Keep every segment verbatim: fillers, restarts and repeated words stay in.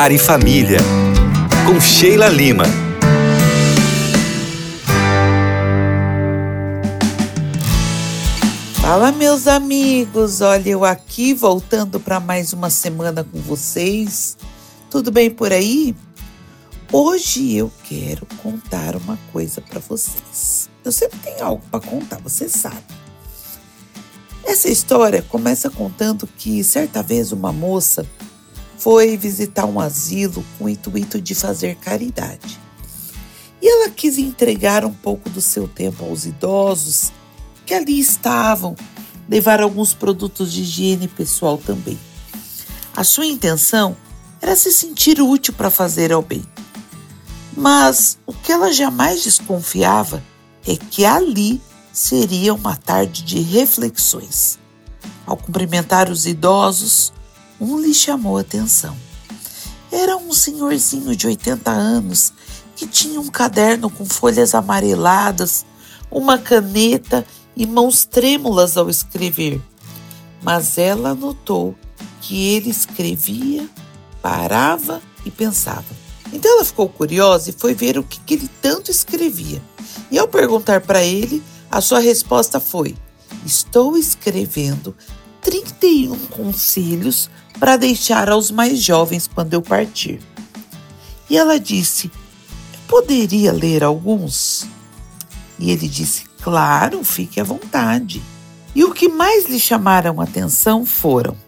Lar e Família, com Sheila Lima. Fala, meus amigos, olha eu aqui voltando para mais uma semana com vocês. Tudo bem por aí? Hoje eu quero contar uma coisa para vocês. Eu sempre tenho algo para contar, você sabe. Essa história começa contando que certa vez uma moça foi visitar um asilo com o intuito de fazer caridade. E ela quis entregar um pouco do seu tempo aos idosos que ali estavam, levar alguns produtos de higiene pessoal também. A sua intenção era se sentir útil para fazer ao bem. Mas o que ela jamais desconfiava é que ali seria uma tarde de reflexões. Ao cumprimentar os idosos, um lhe chamou a atenção. Era um senhorzinho de oitenta anos que tinha um caderno com folhas amareladas, uma caneta e mãos trêmulas ao escrever. Mas ela notou que ele escrevia, parava e pensava. Então ela ficou curiosa e foi ver o que, que ele tanto escrevia. E ao perguntar para ele, a sua resposta foi: estou escrevendo trinta e um conselhos para deixar aos mais jovens quando eu partir. E ela disse: eu poderia ler alguns? E ele disse: claro, fique à vontade. E o que mais lhe chamaram a atenção foram: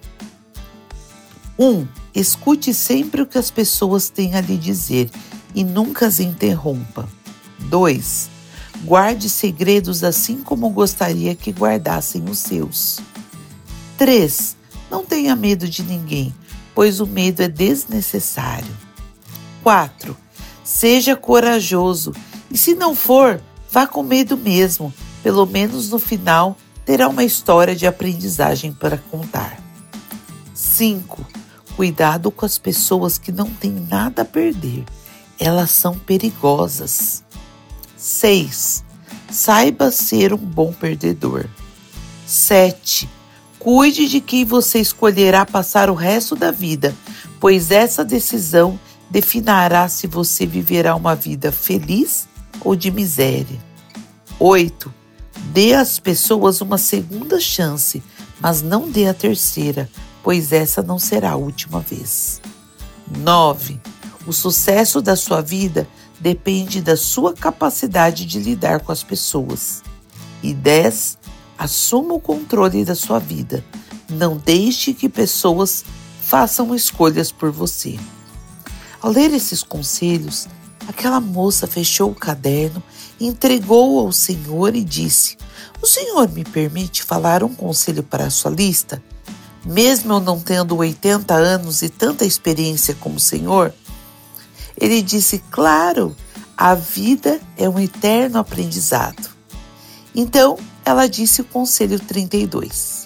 um. Escute sempre o que as pessoas têm a lhe dizer e nunca as interrompa. dois. Guarde segredos assim como gostaria que guardassem os seus. três. Não tenha medo de ninguém, pois o medo é desnecessário. quatro. Seja corajoso e, se não for, vá com medo mesmo. Pelo menos no final terá uma história de aprendizagem para contar. cinco. Cuidado com as pessoas que não têm nada a perder. Elas são perigosas. seis. Saiba ser um bom perdedor. sete. Cuide de quem você escolherá passar o resto da vida, pois essa decisão definirá se você viverá uma vida feliz ou de miséria. oito. Dê às pessoas uma segunda chance, mas não dê a terceira, pois essa não será a última vez. nove. O sucesso da sua vida depende da sua capacidade de lidar com as pessoas. E dez. Assuma o controle da sua vida. Não deixe que pessoas façam escolhas por você. Ao ler esses conselhos, aquela moça fechou o caderno, entregou-o ao Senhor e disse: o Senhor me permite falar um conselho para a sua lista? Mesmo eu não tendo oitenta anos e tanta experiência como o Senhor? Ele disse: claro, a vida é um eterno aprendizado. Então, ela disse o conselho trinta e dois.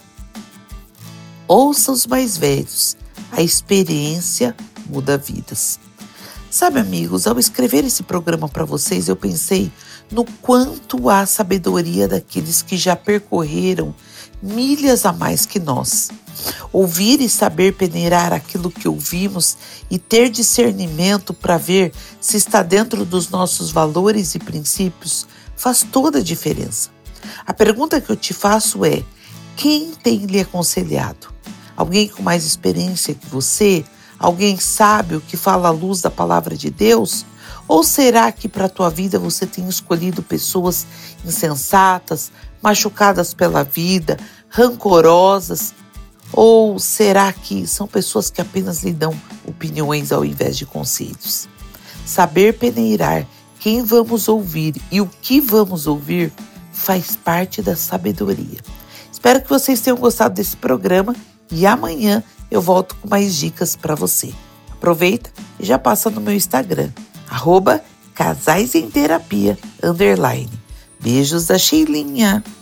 Ouça os mais velhos, a experiência muda vidas. Sabe, amigos, ao escrever esse programa para vocês, eu pensei no quanto há sabedoria daqueles que já percorreram milhas a mais que nós. Ouvir e saber peneirar aquilo que ouvimos e ter discernimento para ver se está dentro dos nossos valores e princípios faz toda a diferença. A pergunta que eu te faço é: quem tem lhe aconselhado? Alguém com mais experiência que você? Alguém sábio que fala à luz da palavra de Deus? Ou será que para a tua vida você tem escolhido pessoas insensatas, machucadas pela vida, rancorosas? Ou será que são pessoas que apenas lhe dão opiniões ao invés de conselhos? Saber peneirar quem vamos ouvir e o que vamos ouvir faz parte da sabedoria. Espero que vocês tenham gostado desse programa e amanhã eu volto com mais dicas para você. Aproveita e já passa no meu Instagram, arroba casais em terapia, underline. Beijos da Sheilinha.